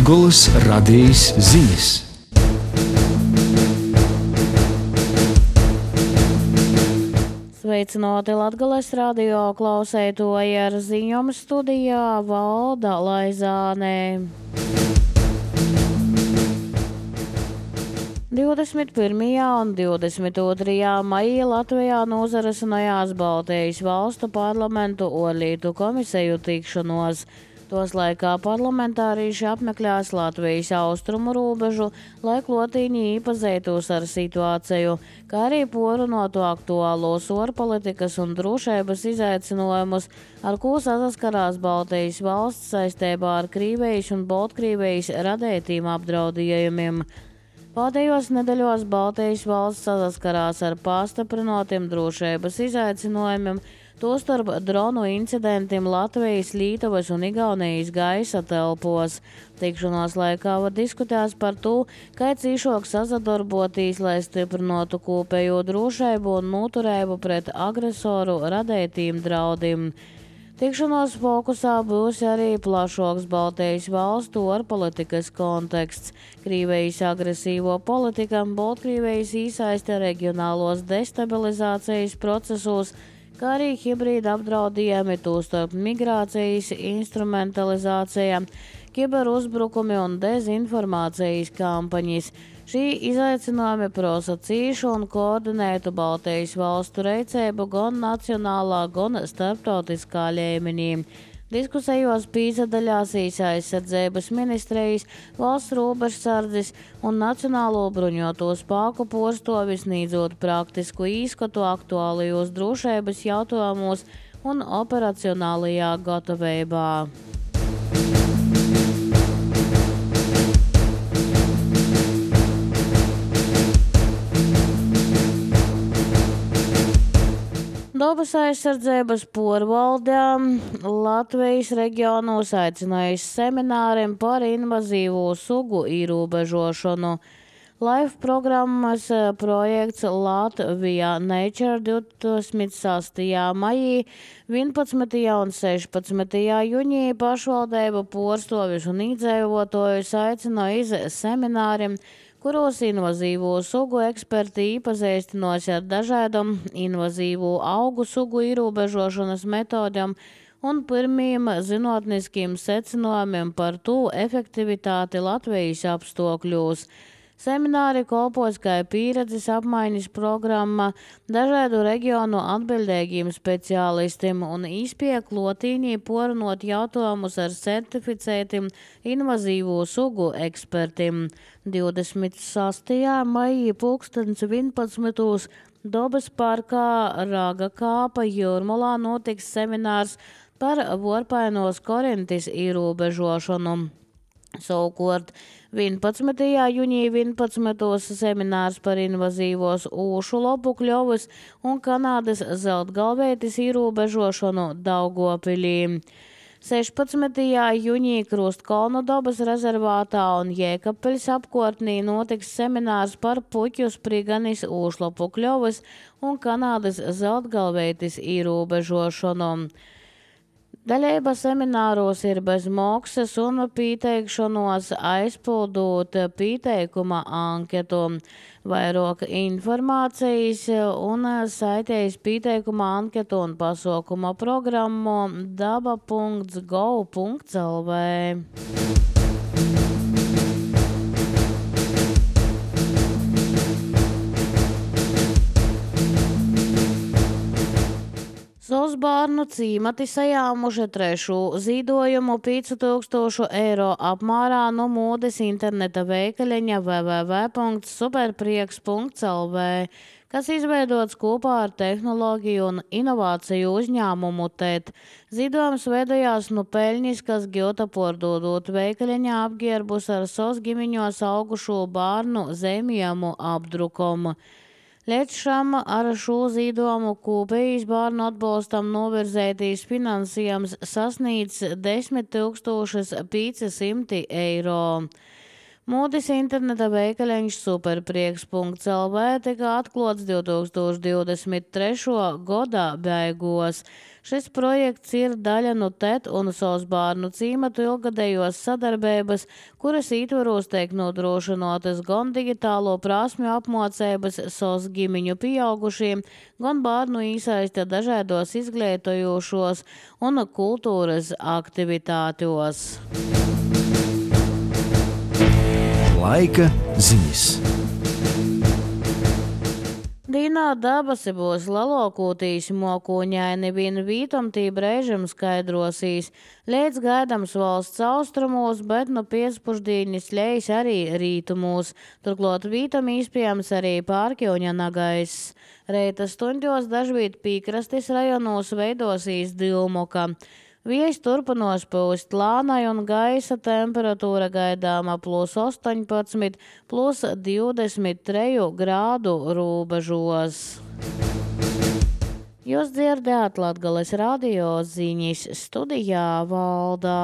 Latgoles radijas ziņas. Sveicināti Latgoles radio klausētoji, ar ziņām studijā Valda Laizāne. 21. un 22. maijā Latvijā nozarasinājās Baltijas valstu parlamentu orlītu komisiju tikšanos. Tos laikā parlamentārīši apmeklēs Latvijas austrumu robežu, lai klotīņi iepazītos ar situāciju, kā arī porunātu aktuālos ārpolitikas un drošības izaicinājumus, ar ko saskarās Baltijas valsts saistībā ar Krievijas un Baltkrievijas radētiem apdraudējumiem. Pēdējos nedēļos Baltijas valsts saskarās ar pastiprinātiem drošības izaicinājumiem, tostarp dronu incidentiem Latvijas, Lietuvas un Igaunijas gaisa telpos. Tikšanās laikā diskutēs par to, kā cīšāk sadarboties, lai stiprinātu kopējo drošību un noturību pret agresoru radētiem draudiem. Tikšanās fokusā būs arī plašāks Baltijas valstu ārpolitikas konteksts, Krievijas agresīvo politika, Baltkrievijas iesaiste reģionālos destabilizācijas procesos, kā arī hibrīda apdraudījumi, tostarp migrācijas instrumentalizācija, kiberuzbrukumi un dezinformācijas kampaņas. Šī izaicinājumi prasa cīšu un koordinētu Baltijas valstu rīcību gan nacionālā, gan starptautiskā līmenī. Diskusijos piedalījās aizsardzības ministrijas, valsts robežsardzes un Nacionālo bruņoto spēku pārstāvji, sniedzot praktisku izskatu aktuālajos drošības jautājumos un operacionālajā gatavībā. Dabas aizsardzības pārvalde Latvijas reģionos aicinājis semināriem par invazīvo sugu ierobežošanu. Life programmas projekts Latvijā Nature 26. maijā, 11. un 16. jūnijā pašvaldību pārstāvjus un iedzīvotājus aicināja iz semināriem, kuros invazīvo sugu eksperti iepazīstinās ar dažādām invazīvo augu sugu ierobežošanas metodēm un pirmiem zinātniskiem secinājumiem par to efektivitāti Latvijas apstākļos. Semināri kalpos kā pieredzes apmaiņas programma dažādu reģionu atbildīgiem speciālistiem un īspēja klotīņī porunot jautājumus ar certificētiem invazīvo sugu ekspertiem. 26. maijā 11. Dabas parkā Raga kāpa Jūrmalā notiks seminārs par vorpainos korintis ierobežošanu. Savukārt 11. jūnijā 11. seminārs par invazīvos ūšu lopu kļovus un Kanādas zeltgalvētis ierobežošanu Daugavpilī. 16. jūnijā Krustkalnu dabas rezervātā un Jēkabpeļas apkārtnī notiks seminārs par puķu spriganis ūšlopu kļovus un Kanādas zeltgalvētis ierobežošanu. Dalība semināros ir bez maksas un pieteikšanos aizpildot pieteikuma anketu. Vairāk informācijas un saitējas pieteikuma anketu un pasākuma programmu daba.gov.lv. Bērnu cīmati sajāmuši trešu zīdojumu 5000 eiro apmērā no modes interneta veikaļaņa www.superprieks.lv, kas izveidots kopā ar tehnoloģiju un inovāciju uzņēmumu TET. Zīdojums veidojās no peļņas, kas gūta pārdodot veikaļaņā apģērbus ar sos gimiņos augušo bērnu zemījumu apdrukumu. Līdz šam ar šo zīdojumu kopējais bērnu atbalstam novirzētīs finansējums sasniedz 10 500 eiro. Mūdis interneta veikaliņš superprieks.lv tika atklāts 2023. gada beigās. Šis projekts ir daļa no TET un SOS bērnu cīmatu ilgadējos sadarbības, kuras ietvaros tiek nodrošinātas gan digitālo prasmju apmācības SOS ģimeņu pieaugušiem, gan bērnu iesaiste dažādos izglītojošos un kultūras aktivitātos. Laika ziņas. Dīnā dabasi būs lalokūtīs mokuņaini vien vītomtība režim skaidrosīs. Līdz gaidams valsts austrumos, bet no piespuždīnis ļejas arī rītumos. Turklāt vītam īspējams arī pārkļauņa nagais. Reita stundos dažvīt pīkrastis rajonos veidosīs dilmoka. Vējš turpinās pūst lānai un gaisa temperatūra gaidāma +18, +23 grādu robežos. Jūs dzirdējāt Latgales radio ziņas, studijā Valdā.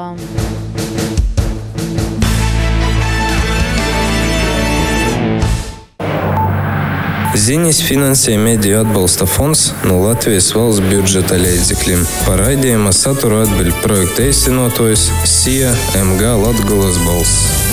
Ziņas finansē Mediju atbalsta fonds no Latvijas valsts budžeta līdzekļiem. Par raidījuma saturu atbild projekta īstenotājs SIA MG Latgales balss.